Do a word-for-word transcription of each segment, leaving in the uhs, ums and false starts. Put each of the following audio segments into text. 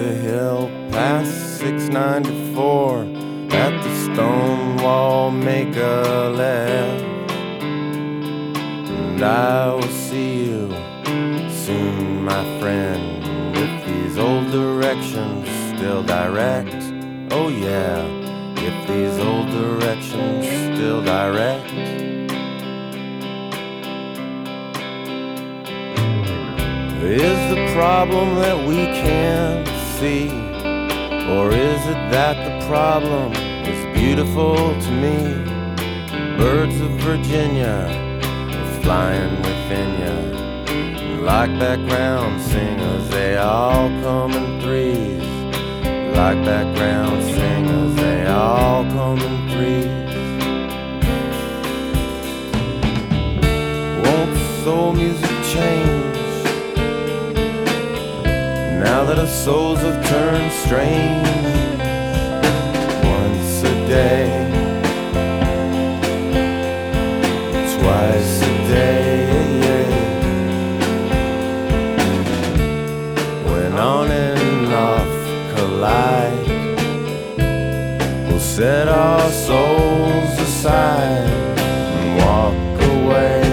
the hill past six ninety-four at the Stonewall, make a left, and I will see you soon, my friend, if these old directions still direct. Oh yeah, if these old directions still direct. Is the problem that we can't see, or is it that the problem is beautiful to me? Birds of Virginia are flying within you, like background singers, they all come in threes. Like background singers, they all come in threes. Won't soul music change now that our souls have turned strange? Once a day, twice a day, when on and off collide, we'll set our souls aside and walk away.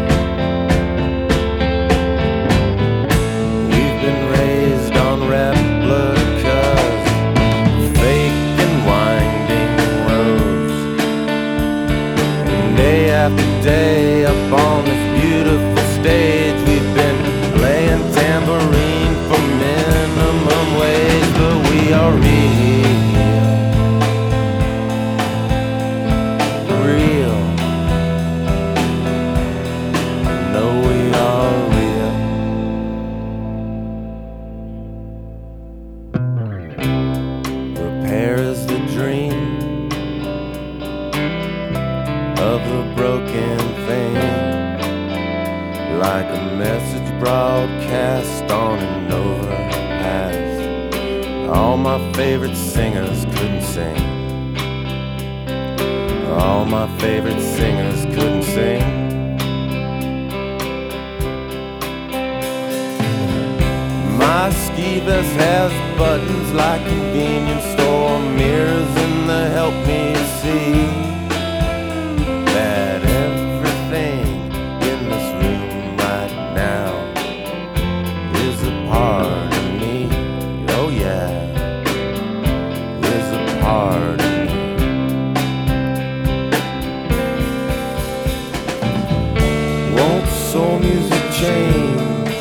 After day up on this beautiful stage, we've been playing tambourine for minimum wage, but we are real, real. I know we are real. Repair is the dream of the broken thing, like a message broadcast on an overpass. All my favorite singers couldn't sing. All my favorite singers couldn't sing. My ski vest has buttons like convenience store mirrors, and the help me see that everything in this room right now is a part of me. Oh yeah, is a part of me. Won't soul music change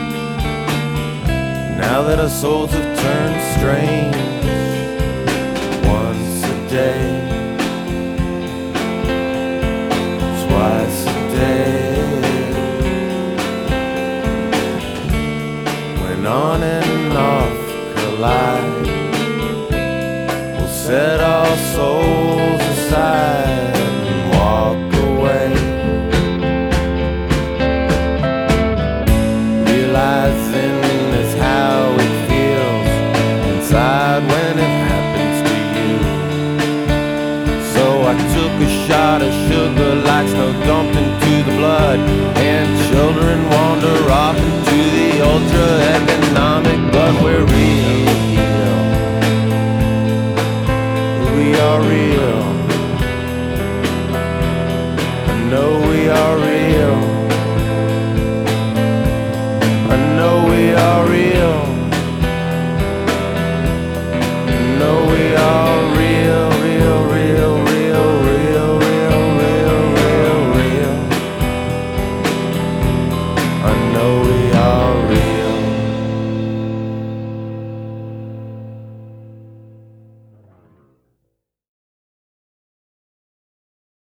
now that our souls have turned strange? Once a day, twice a day, when on and off collide, we'll set our souls aside and walk away, realizing is how it feels inside when it happens to you. So I took a shot of sugar like snow dumped into the blood, and children wander off into the ultra-economic, but we're real. We are real. I know we are real. I know we are real. I know we are real, real, real, real, real, real, real, real, real. I know we